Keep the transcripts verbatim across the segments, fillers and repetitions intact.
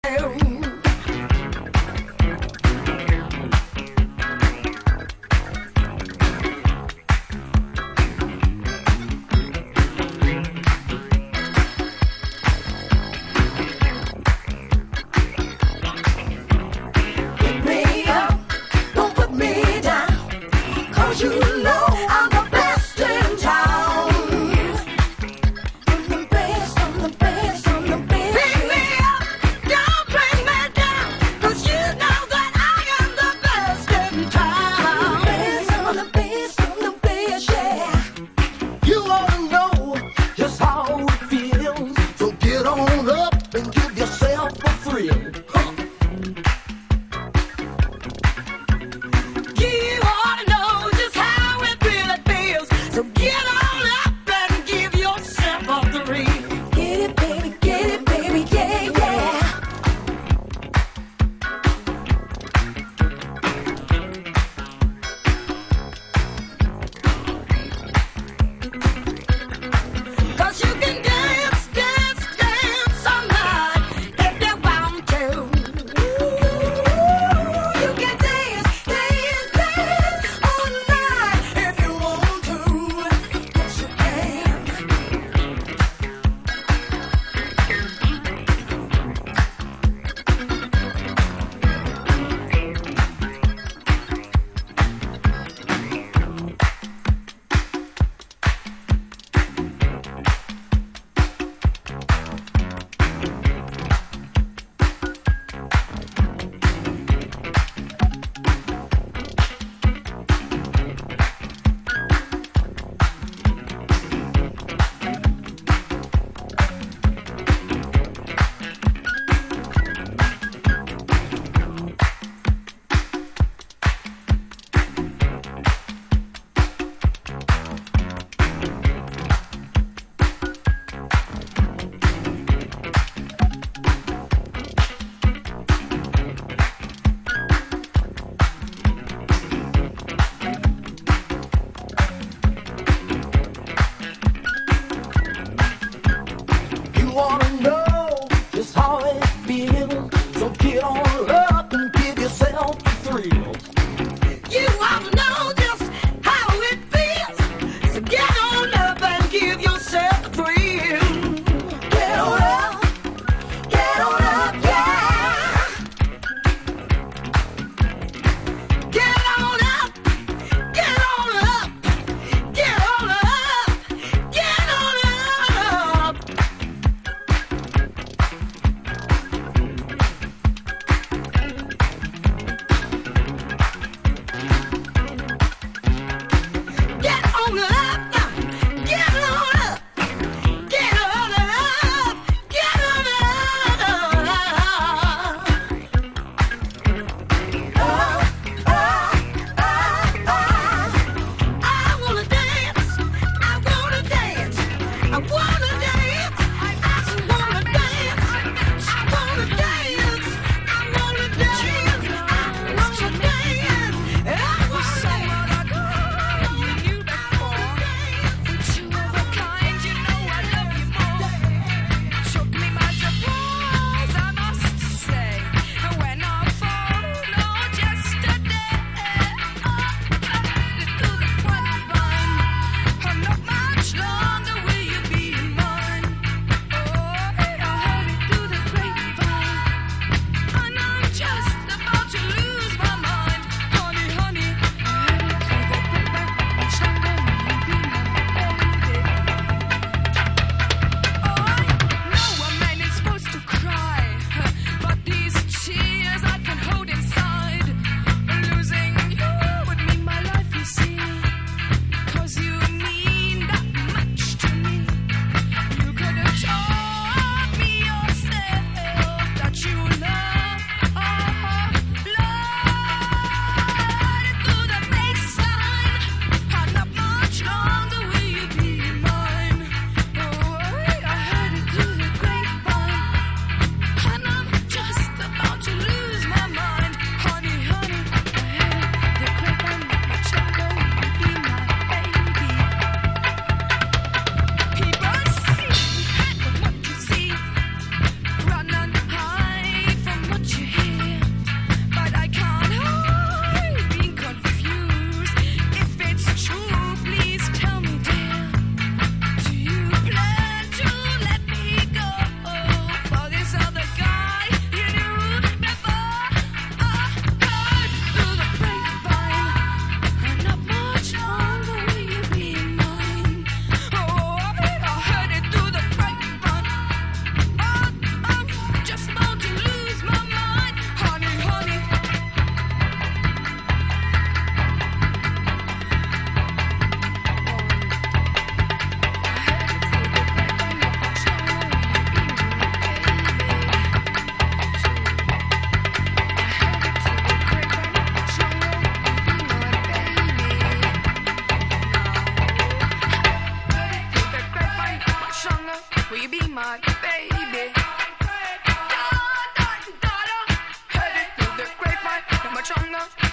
Pick me up, don't bring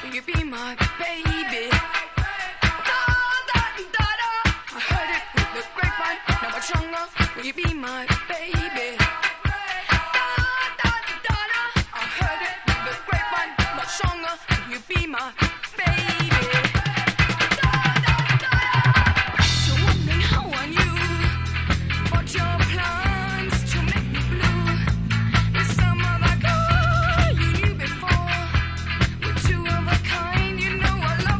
will you be my baby? Da, da, da, da. I heard it with the grapevine, now much longer, will you be my baby? Da, da, da, da. I heard it with the grapevine, much longer, will you be my baby? Da, da, da, da. So wondering how I knew what your plans to make me blue. There's some other girl you knew before. We're two of a kind, you know I love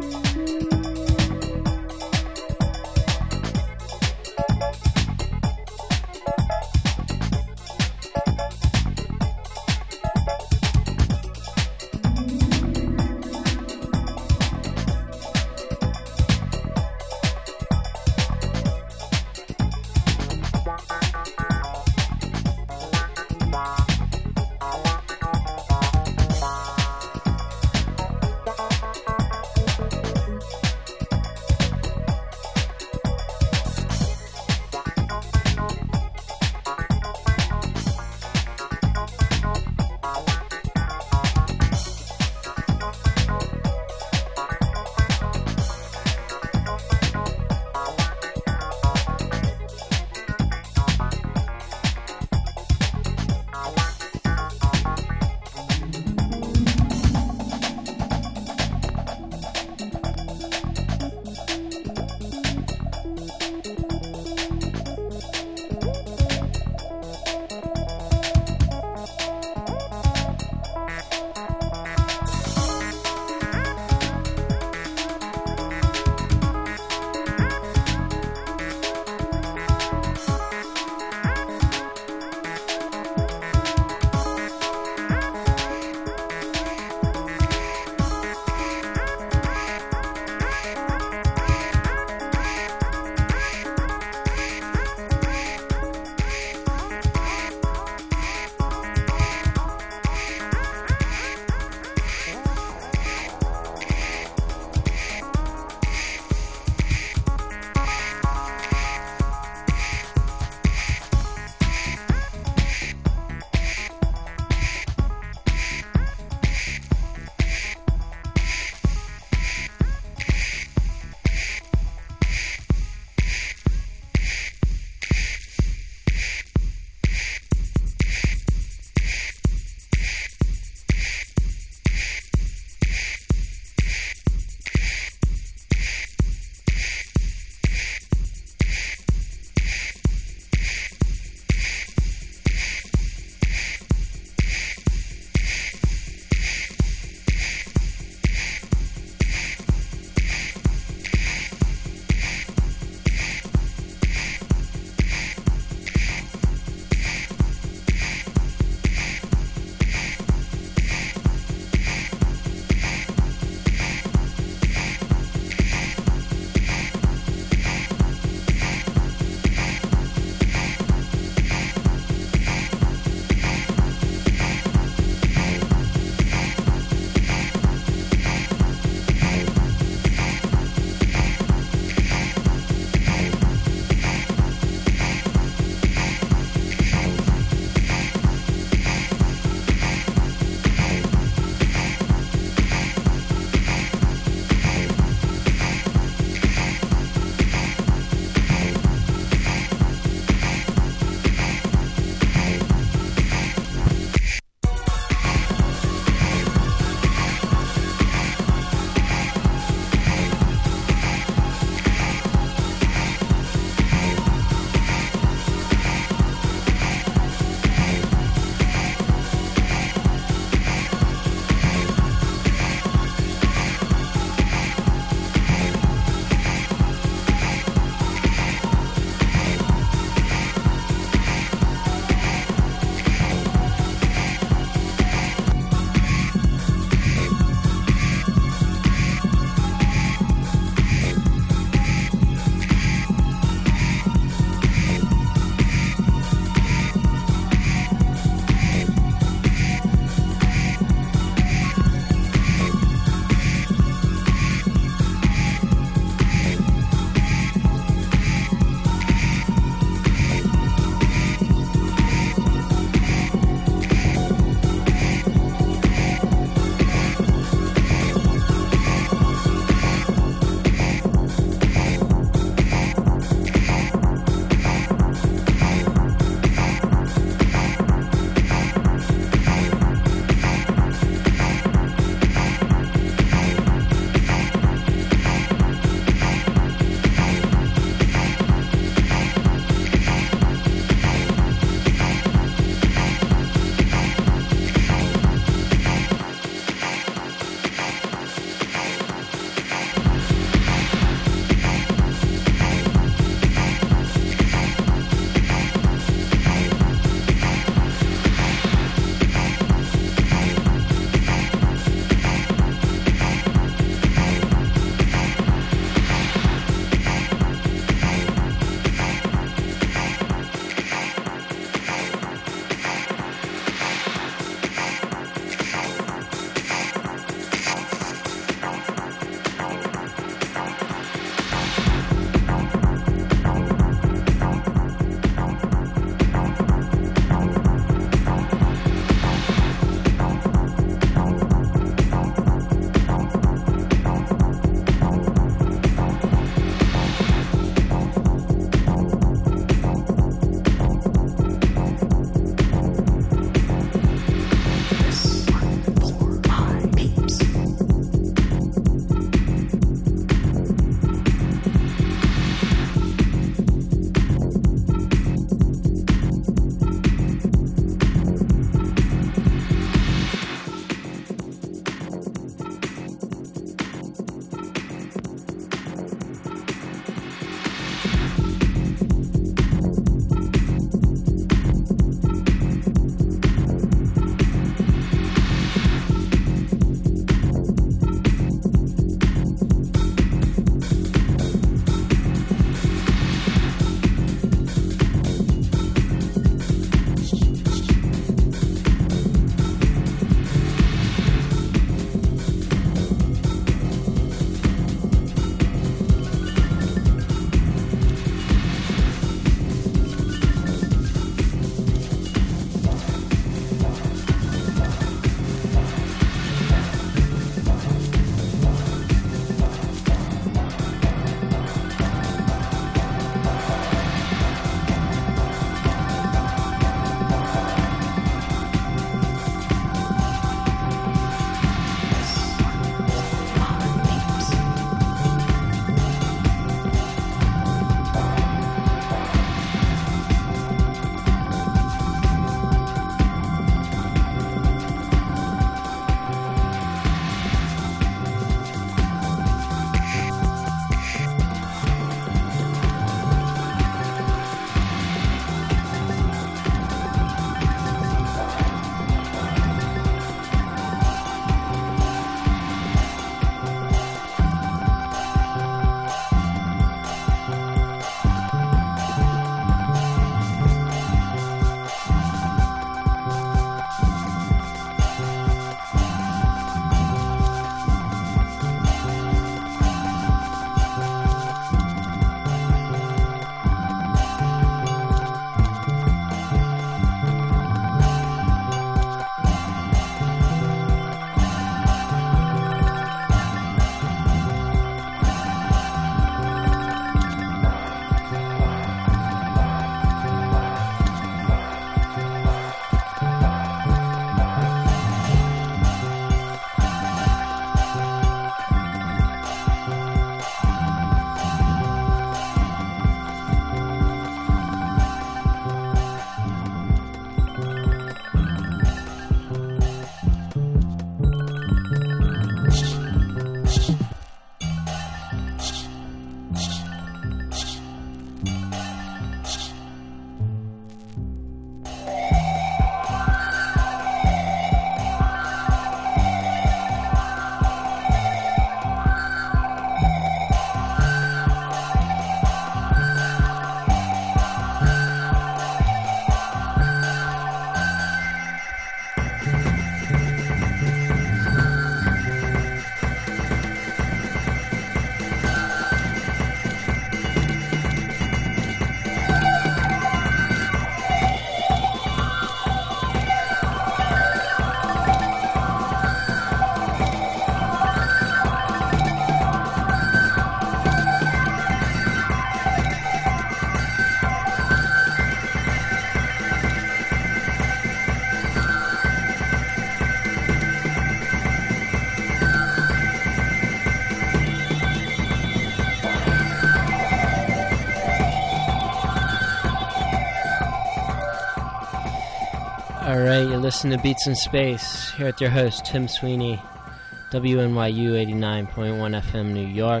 Alright, you're listening to Beats in Space, here with your host, Tim Sweeney, W N Y U eighty-nine point one F M, New York.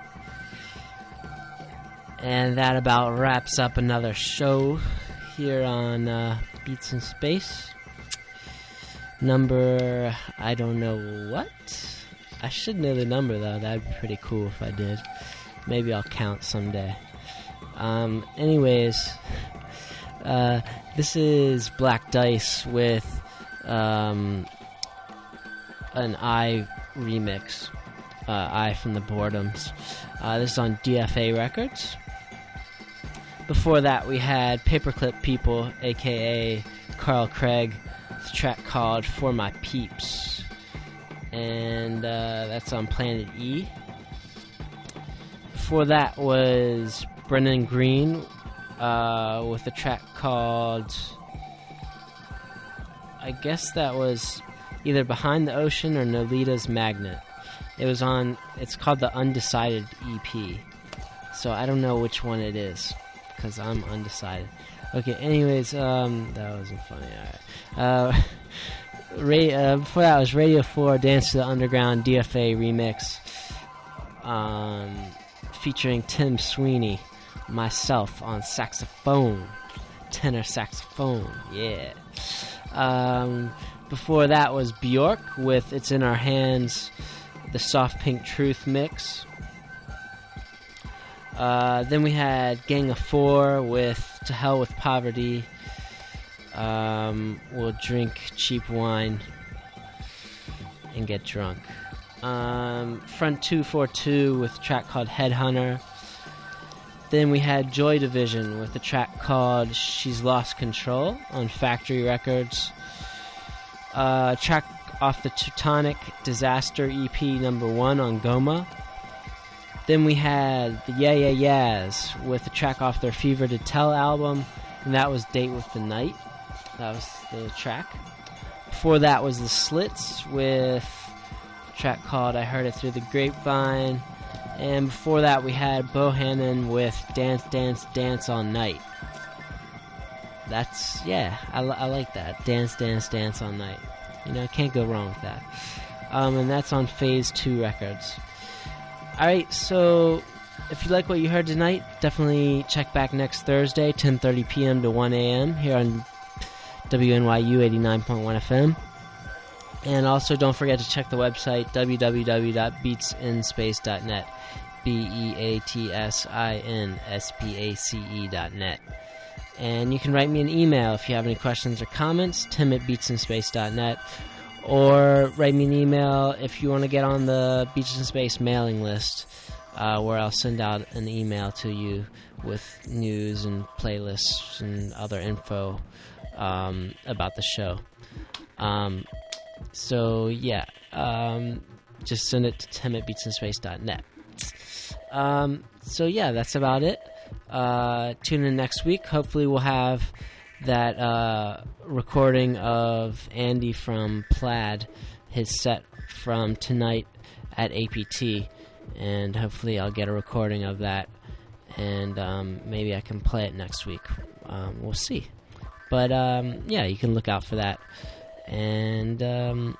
And that about wraps up another show here on uh, Beats in Space. Number, I don't know what. I should know the number, though. That'd be pretty cool if I did. Maybe I'll count someday. Um, anyways... Uh, this is Black Dice with um, an I remix, uh, I from the Boredoms. Uh, this is on D F A Records. Before that, we had Paperclip People, aka Carl Craig, with a track called For My Peeps, and uh, that's on Planet E. Before that was Brennan Green. Uh, with a track called, I guess that was either Behind the Ocean or Nolita's Magnet. It was on, it's called the Undecided E P. So I don't know which one it is, because I'm undecided. Okay, anyways, um, that wasn't funny, alright. Uh, Ra- uh, before that was Radio four, Dance to the Underground, D F A remix, um, featuring Tim Sweeney. Myself on saxophone, tenor saxophone, yeah. Um, before that was Bjork with It's in Our Hands, the Soft Pink Truth mix. Uh, then we had Gang of Four with To Hell with Poverty. Um, we'll drink cheap wine and get drunk. Um, Front two forty-two with a track called Headhunter. Then we had Joy Division with a track called She's Lost Control on Factory Records. Uh, a track off the Teutonic Disaster E P number one on Goma. Then we had the Yeah Yeah Yeahs with a track off their Fever to Tell album, and that was Date with the Night. That was the track. Before that was the Slits with a track called I Heard It Through the Grapevine. And before that, we had Bohannon with Dance, Dance, Dance All Night. That's, yeah, I, I like that. Dance, Dance, Dance All Night. You know, can't go wrong with that. Um, and that's on Phase two Records. Alright, so if you like what you heard tonight, definitely check back next Thursday, ten thirty p.m. to one a.m. here on W N Y U eighty-nine point one F M. And also don't forget to check the website, w w w dot beats in space dot net. B E A T S I N S P A C E dot net. And you can write me an email if you have any questions or comments, tim at beats in space dot net. Or write me an email if you want to get on the Beats in Space mailing list, uh, where I'll send out an email to you with news and playlists and other info um, about the show. Um, so, yeah, um, just send it to tim at beats in space dot net. Um, so yeah, that's about it. Uh, tune in next week. Hopefully we'll have that uh, recording of Andy from Plaid, his set from tonight at A P T, and hopefully I'll get a recording of that, and um, maybe I can play it next week. Um, we'll see. But um, yeah, you can look out for that. And um,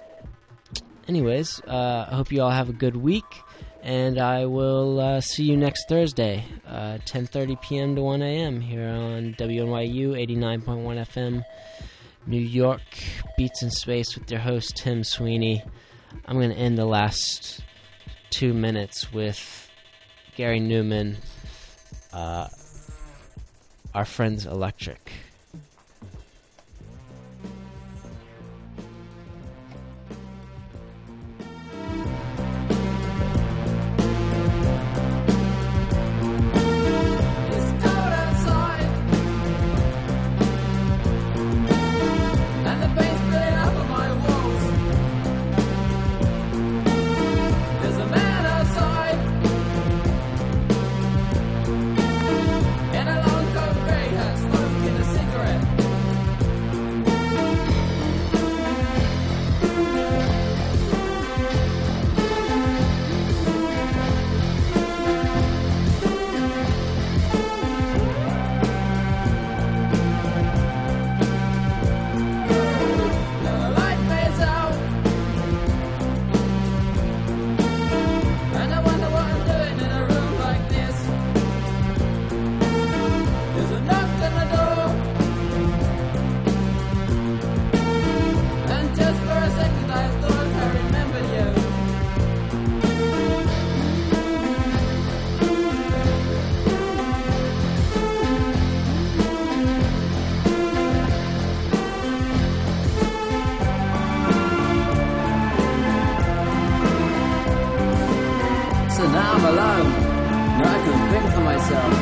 anyways, uh, I hope you all have a good week. And I will uh, see you next Thursday, uh, ten thirty p.m. to one a.m. here on W N Y U eighty-nine point one F M, New York, Beats in Space with your host, Tim Sweeney. I'm going to end the last two minutes with Gary Newman, uh, Our Friends Electric. In a long coat grey hat, smoking a now I'm alone. Now I can think for myself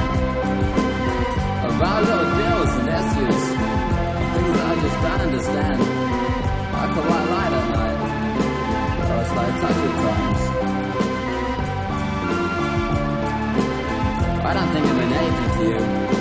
about little deals and issues, things that I just don't understand. I could white light at night, or it's like touch at times. I don't think I mean anything to you.